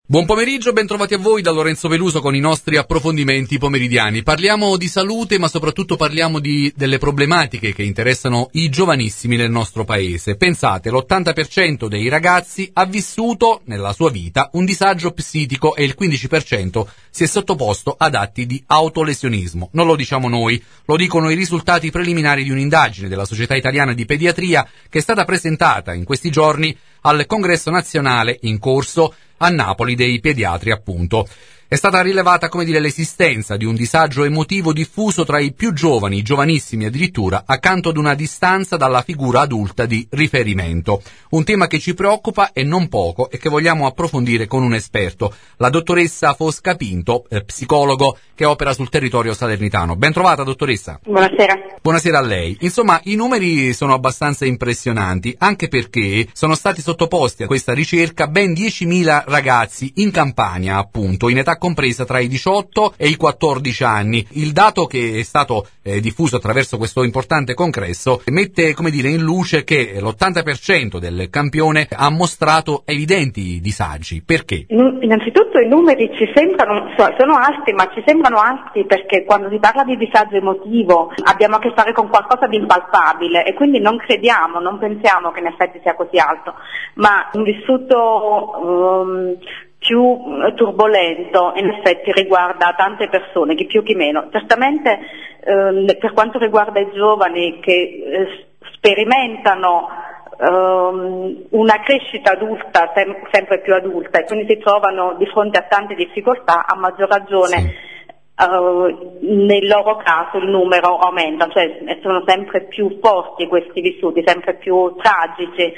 Buon pomeriggio, ben trovati a voi da Lorenzo Peluso con i nostri approfondimenti pomeridiani. Parliamo di salute, ma soprattutto parliamo delle problematiche che interessano i giovanissimi nel nostro paese. Pensate, l'80% dei ragazzi ha vissuto nella sua vita un disagio psichico e il 15% si è sottoposto ad atti di autolesionismo. Non lo diciamo noi, lo dicono i risultati preliminari di un'indagine della Società Italiana di Pediatria che è stata presentata in questi giorni al Congresso Nazionale in corso a Napoli dei pediatri, appunto. È stata rilevata, l'esistenza di un disagio emotivo diffuso tra i più giovani, i giovanissimi addirittura, accanto ad una distanza dalla figura adulta di riferimento. Un tema che ci preoccupa e non poco e che vogliamo approfondire con un esperto, la dottoressa Fosca Pinto, psicologo che opera sul territorio salernitano. Ben trovata, dottoressa. Buonasera. Buonasera a lei. Insomma, i numeri sono abbastanza impressionanti, anche perché sono stati sottoposti a questa ricerca ben 10.000 ragazzi in Campania, appunto, in età compresa tra i 18 e i 14 anni. Il dato che è stato diffuso attraverso questo importante congresso mette, in luce che l'80% del campione ha mostrato evidenti disagi. Perché? Innanzitutto i numeri ci sembrano, sono alti, ma ci sembrano alti perché quando si parla di disagio emotivo abbiamo a che fare con qualcosa di impalpabile e quindi non pensiamo che in effetti sia così alto, ma un vissuto più turbolento in effetti riguarda tante persone, chi più chi meno. Certamente per quanto riguarda i giovani che sperimentano una crescita adulta sempre più adulta e quindi si trovano di fronte a tante difficoltà, a maggior ragione nel loro caso il numero aumenta, cioè sono sempre più forti questi vissuti, sempre più tragici.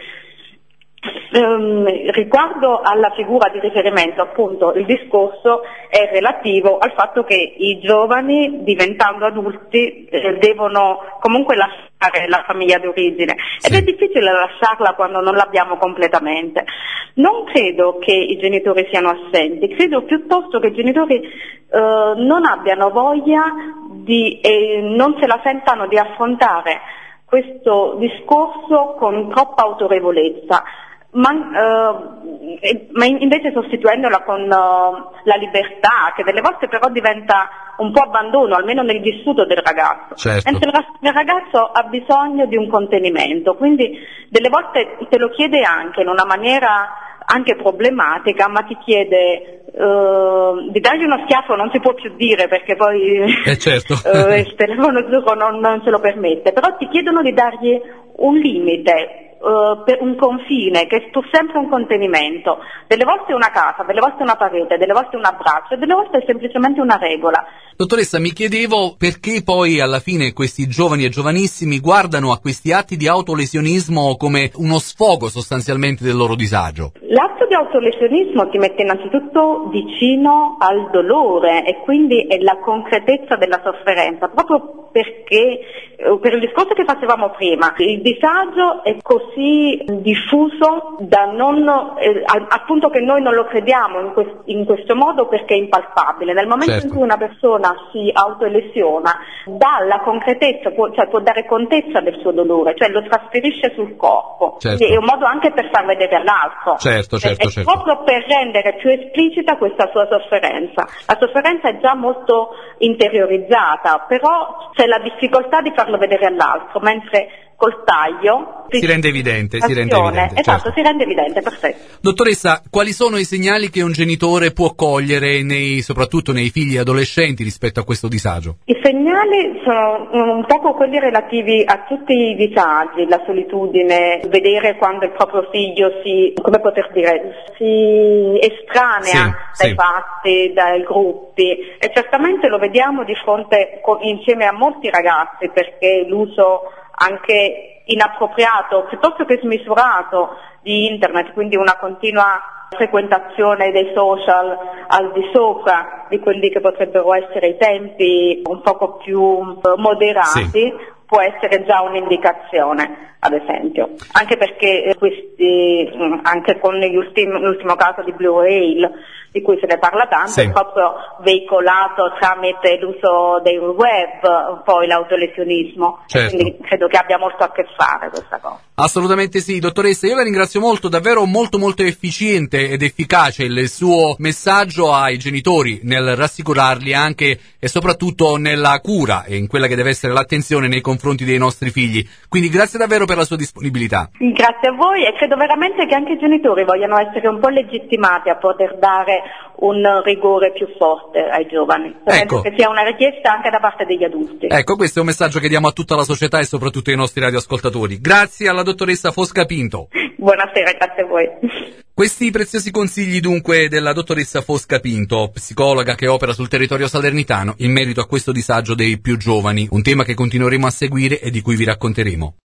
Riguardo alla figura di riferimento, appunto, il discorso è relativo al fatto che i giovani, diventando adulti, devono comunque lasciare la famiglia d'origine ed è difficile lasciarla quando non l'abbiamo completamente. Non credo che i genitori siano assenti, credo piuttosto che i genitori non abbiano voglia non se la sentano di affrontare questo discorso con troppa autorevolezza. Ma invece sostituendola con la libertà, che delle volte però diventa un po' abbandono, almeno nel vissuto del ragazzo. Certo. Mentre il ragazzo ha bisogno di un contenimento, quindi delle volte te lo chiede anche in una maniera anche problematica, ma ti chiede di dargli uno schiaffo, non si può più dire perché poi certo. il telefono gioco non ce lo permette, però ti chiedono di dargli un limite, per un confine, che è sempre un contenimento. Delle volte una casa, delle volte una parete, delle volte un abbraccio e delle volte è semplicemente una regola. Dottoressa, mi chiedevo perché poi alla fine questi giovani e giovanissimi guardano a questi atti di autolesionismo come uno sfogo sostanzialmente del loro disagio. L'atto di autolesionismo ti mette innanzitutto vicino al dolore e quindi è la concretezza della sofferenza, proprio perché per il discorso che facevamo prima, il disagio è così diffuso da appunto che noi non lo crediamo in questo modo perché è impalpabile. Nel momento in cui una persona si autolesiona, dà la concretezza, può dare contezza del suo dolore, cioè lo trasferisce sul corpo. Certo. È un modo anche per far vedere all'altro. Certo. Proprio per rendere più esplicita questa sua sofferenza. La sofferenza è già molto interiorizzata, però c'è la difficoltà di farlo vedere all'altro, mentre col taglio si rende evidente. Esatto, certo. Si rende evidente, perfetto. Dottoressa, quali sono i segnali che un genitore può cogliere soprattutto nei figli adolescenti rispetto a questo disagio? I segnali sono un po' quelli relativi a tutti i disagi, la solitudine, vedere quando il proprio figlio si estranea dai fatti, dai gruppi, e certamente lo vediamo di fronte insieme a molti ragazzi, perché l'uso anche inappropriato, piuttosto che smisurato, di internet, quindi una continua frequentazione dei social al di sopra di quelli che potrebbero essere i tempi un poco più moderati, può essere già un'indicazione, ad esempio. Anche perché anche con l'ultimo caso di Blue Whale, di cui se ne parla tanto, sì, è proprio veicolato tramite l'uso dei web, poi l'autolesionismo, certo. quindi credo che abbia molto a che fare questa cosa. Assolutamente sì, dottoressa, io la ringrazio molto, davvero molto efficiente ed efficace il suo messaggio ai genitori nel rassicurarli anche e soprattutto nella cura e in quella che deve essere l'attenzione nei confronti dei nostri figli. Quindi grazie davvero per la sua disponibilità. Grazie a voi, e credo veramente che anche i genitori vogliano essere un po' legittimati a poter dare un rigore più forte ai giovani. Penso che sia una richiesta anche da parte degli adulti. Ecco, questo è un messaggio che diamo a tutta la società e soprattutto ai nostri radioascoltatori. Grazie alla dottoressa Fosca Pinto. Buonasera, grazie a voi. Questi preziosi consigli dunque della dottoressa Fosca Pinto, psicologa che opera sul territorio salernitano in merito a questo disagio dei più giovani, un tema che continueremo a seguire e di cui vi racconteremo.